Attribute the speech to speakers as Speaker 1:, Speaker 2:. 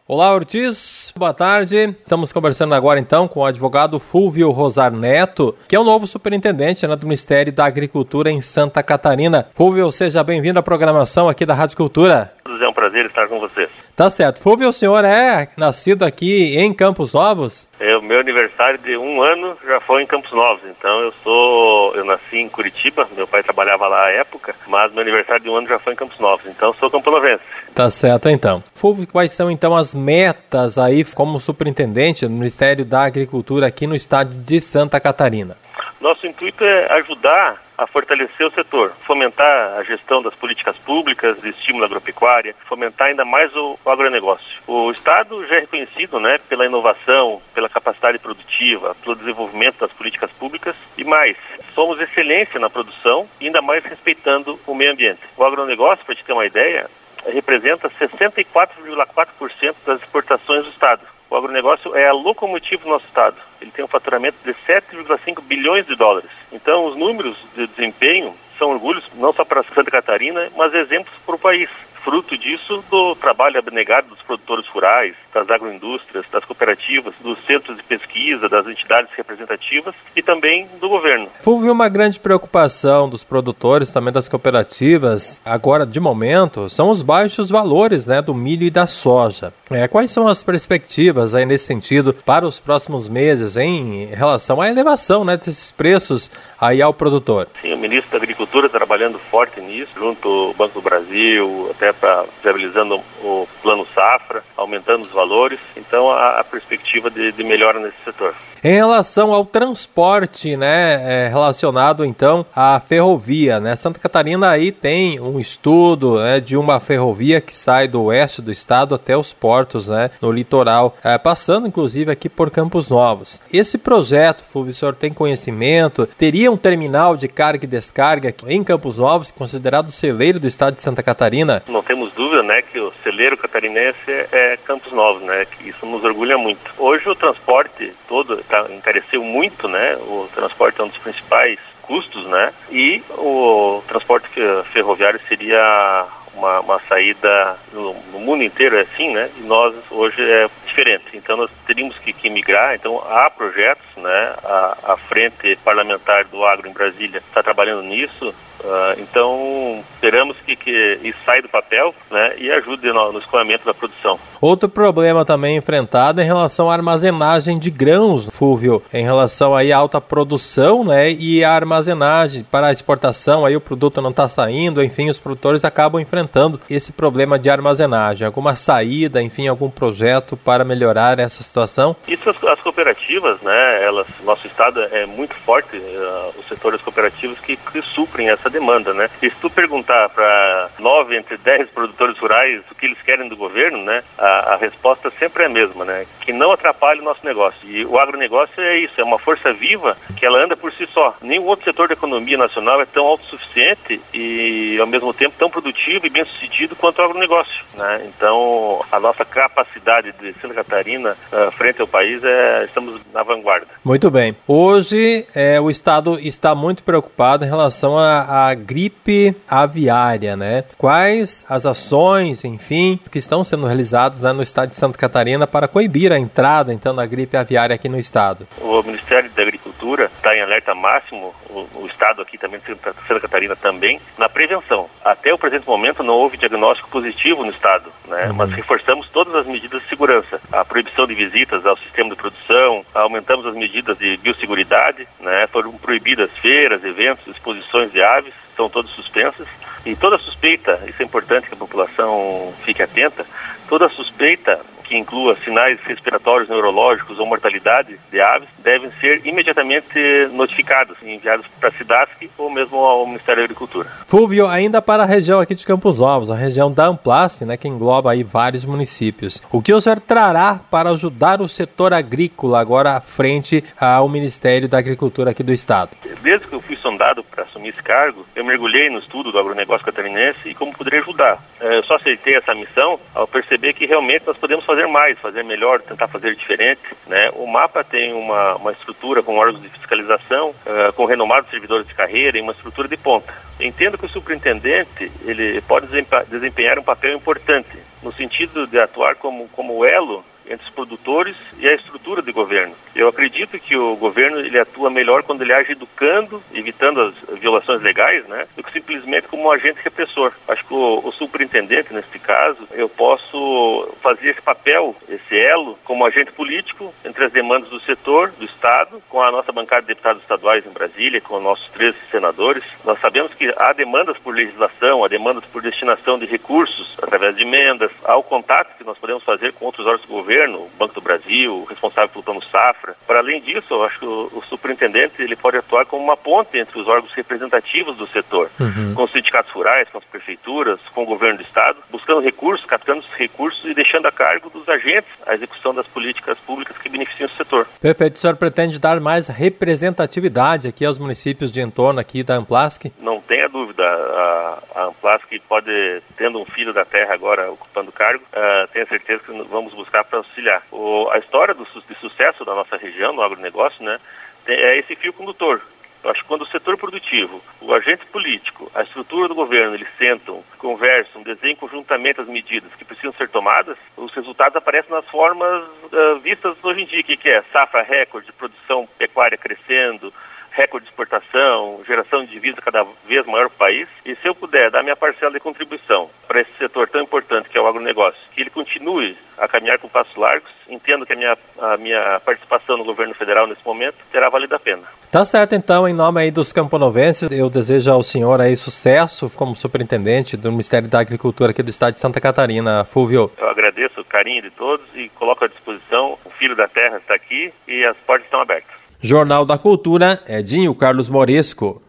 Speaker 1: Olá, Ortiz, boa tarde. Estamos conversando agora então com o advogado Fúlvio Rosar Neto, que é o novo superintendente do Ministério da Agricultura em Santa Catarina. Fúlvio, seja bem-vindo à programação aqui da Rádio Cultura.
Speaker 2: É um prazer estar com você.
Speaker 1: Tá certo. Fúlvio, o senhor é nascido aqui em Campos Novos?
Speaker 2: O meu aniversário de 1 ano já foi em Campos Novos, então eu nasci em Curitiba, meu pai trabalhava lá à época, mas meu aniversário de 1 ano já foi em Campos Novos, então sou camponovense.
Speaker 1: Tá certo, então. Fúlvio, quais são então as metas aí como superintendente do Ministério da Agricultura aqui no estado de Santa Catarina?
Speaker 2: Nosso intuito é ajudar a fortalecer o setor, fomentar a gestão das políticas públicas de estímulo à agropecuária, fomentar ainda mais o agronegócio. O Estado já é reconhecido, pela inovação, pela capacidade produtiva, pelo desenvolvimento das políticas públicas e mais. Somos excelência na produção e ainda mais respeitando o meio ambiente. O agronegócio, para te ter uma ideia, representa 64,4% das exportações do Estado. O agronegócio é a locomotiva do nosso Estado. Ele tem um faturamento de 7,5 bilhões de dólares. Então, os números de desempenho são orgulhos não só para Santa Catarina, mas exemplos para o país. Fruto disso, do trabalho abnegado dos produtores rurais, das agroindústrias, das cooperativas, dos centros de pesquisa, das entidades representativas e também do governo.
Speaker 1: Houve uma grande preocupação dos produtores, também das cooperativas, agora de momento, são os baixos valores do milho e da soja. Quais são as perspectivas aí nesse sentido para os próximos meses em relação à elevação desses preços aí ao produtor?
Speaker 2: Sim, o ministro da Agricultura trabalhando forte nisso, junto ao Banco do Brasil, até viabilizando o Plano Safra, aumentando os valores. Então, a perspectiva de melhora nesse setor.
Speaker 1: Em relação ao transporte, relacionado então à ferrovia, Santa Catarina aí tem um estudo de uma ferrovia que sai do oeste do estado até os portos, no litoral, passando inclusive aqui por Campos Novos. Esse projeto, Fúlvio, o senhor tem conhecimento? Teria um terminal de carga e descarga em Campos Novos, considerado o celeiro do estado de Santa Catarina?
Speaker 2: Não temos dúvida, que o celeiro catarinense é Campos Novos, que isso nos orgulha muito. Hoje o transporte todo encareceu muito, o transporte é um dos principais custos, e o transporte ferroviário seria uma saída no mundo inteiro, é assim, e nós hoje é diferente. Então nós teríamos que migrar. Então há projetos, a Frente Parlamentar do Agro em Brasília está trabalhando nisso. Então esperamos que isso saia do papel e ajude no escoamento da produção.
Speaker 1: Outro problema também enfrentado é em relação à armazenagem de grãos, Fúlvio, em relação aí à alta produção e a armazenagem para a exportação, aí o produto não está saindo, enfim, os produtores acabam enfrentando esse problema de armazenagem. Alguma saída, enfim, algum projeto para melhorar essa situação?
Speaker 2: Isso as cooperativas, nosso estado é muito forte, o setor das cooperativas que suprem essa demanda, E se tu perguntar para 9 entre 10 produtores rurais o que eles querem do governo, a resposta sempre é a mesma, que não atrapalhe o nosso negócio. E o agronegócio é isso, é uma força viva que ela anda por si só. Nenhum outro setor da economia nacional é tão autossuficiente e, ao mesmo tempo, tão produtivo e bem-sucedido quanto o agronegócio, Então, a nossa capacidade de Santa Catarina frente ao país, estamos na vanguarda.
Speaker 1: Muito bem. Hoje, o Estado está muito preocupado em relação à gripe aviária, Quais as ações, enfim, que estão sendo realizadas no estado de Santa Catarina para coibir a entrada, então, da gripe aviária aqui no estado?
Speaker 2: O Ministério da Agricultura está em alerta máximo, o estado aqui também, Santa Catarina também, na prevenção. Até o presente momento não houve diagnóstico positivo no estado, Mas reforçamos todas as medidas de segurança, a proibição de visitas ao sistema de produção, aumentamos as medidas de biosseguridade, foram proibidas feiras, eventos, exposições de aves, são todas suspensas. E toda suspeita, isso é importante que a população fique atenta, toda suspeita que inclua sinais respiratórios, neurológicos ou mortalidade de aves, devem ser imediatamente notificados e enviados para a SIDASC ou mesmo ao Ministério da Agricultura.
Speaker 1: Fúlvio, ainda para a região aqui de Campos Novos, a região da Amplace, que engloba aí vários municípios. O que o senhor trará para ajudar o setor agrícola agora frente ao Ministério da Agricultura aqui do estado?
Speaker 2: Desde que eu fui sondado para assumir esse cargo, eu mergulhei no estudo do agronegócio catarinense e como poderia ajudar. Eu só aceitei essa missão ao perceber que realmente nós podemos fazer fazer mais, fazer melhor, tentar fazer diferente, né? O MAPA tem uma estrutura com órgãos de fiscalização, com renomados servidores de carreira e uma estrutura de ponta. Entendo que o superintendente ele pode desempenhar um papel importante, no sentido de atuar como elo entre os produtores e a estrutura de governo. Eu acredito que o governo ele atua melhor quando ele age educando, evitando as violações legais, né, do que simplesmente como um agente repressor. Acho que o superintendente, neste caso, eu posso fazer esse papel, esse elo, como agente político entre as demandas do setor, do Estado, com a nossa bancada de deputados estaduais em Brasília, com nossos 13 senadores. Nós sabemos que há demandas por legislação, há demandas por destinação de recursos através de emendas, há o contato que nós podemos fazer com outros órgãos do governo, o Banco do Brasil, o responsável pelo Plano Safra. Para além disso, eu acho que o superintendente ele pode atuar como uma ponte entre os órgãos representativos do setor, com os sindicatos rurais, com as prefeituras, com o governo do Estado, buscando recursos, captando esses recursos e deixando a cargo dos agentes a execução das políticas públicas que beneficiam o setor.
Speaker 1: Perfeito. O senhor pretende dar mais representatividade aqui aos municípios de entorno aqui da Amplasc? Não tenha dúvida. A Amplasc pode, tendo um filho da terra agora ocupando o cargo, tenho certeza que vamos buscar para auxiliar. A história de sucesso da nossa região, no agronegócio, né, é esse fio condutor. Eu acho que quando o setor produtivo, o agente político, a estrutura do governo, eles sentam, conversam, desenham conjuntamente as medidas que precisam ser tomadas, os resultados aparecem nas formas vistas hoje em dia, que é safra recorde, produção pecuária crescendo, recorde de exportação, geração de divisa cada vez maior para o país. E se eu puder dar minha parcela de contribuição para esse setor tão importante que é o agronegócio, que ele continue a caminhar com passos largos, entendo que a minha participação no governo federal nesse momento terá valido a pena. Tá certo, então, em nome aí dos camponovenses, eu desejo ao senhor aí sucesso como superintendente do Ministério da Agricultura aqui do estado de Santa Catarina, Fúvio. Eu agradeço o carinho de todos e coloco à disposição, o filho da terra está aqui e as portas estão abertas. Jornal da Cultura, Edinho Carlos Moresco.